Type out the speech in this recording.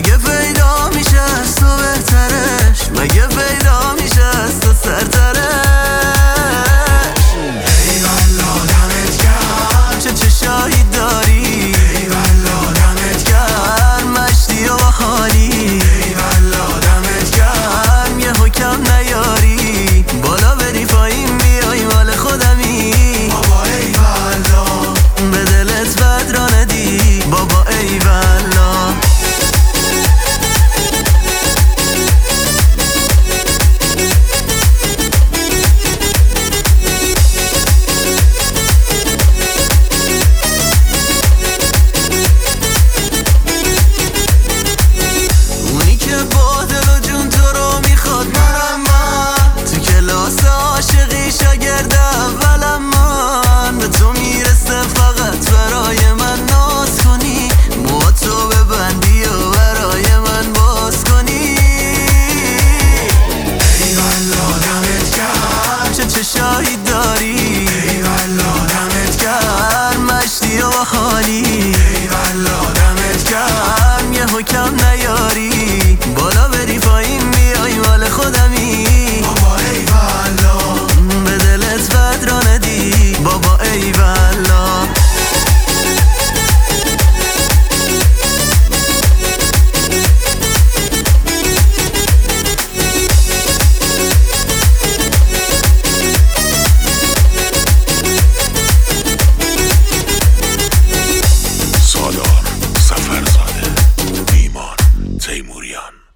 مگه پیدا میشه از تو بهترش؟ مگه پیدا میشه از تو سرترش؟ ای والله دمت گرم، چه چشایی داری، ای والله دمت گرم، مشتی و حالی، ای والله دمت گرم، یه حکم نیاری بالا بری پایین بیای مال خودمی. بابا ای والله به دلت بد را ندی، بابا ای والله. اونی که با دل و جون تو رو میخواد منم، من تو کلاس عاشقی شاگرد اولم، من به تو میرسه فقط برای من ناز کنی، موها تو ببندی و برای من باز کنی. ای والله دمت گرم، چه چشایی داری، ای والله دمت گرم، مشتی و حالی، ای والله دمت گرم، یه حکم نیاری بالا بری پایین بیای مال خودمی. بابا ای والله به دلت بد را ندی، بابا ای والله. سالار، سفرزاده، ایمان، تیموریان.